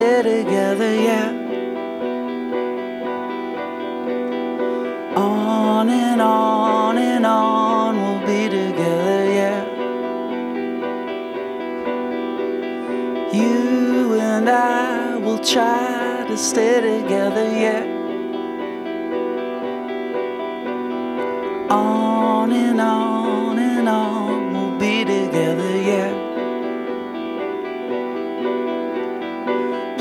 together, yeah. On and on, we'll be together, yeah. You and I will try to stay together, yeah.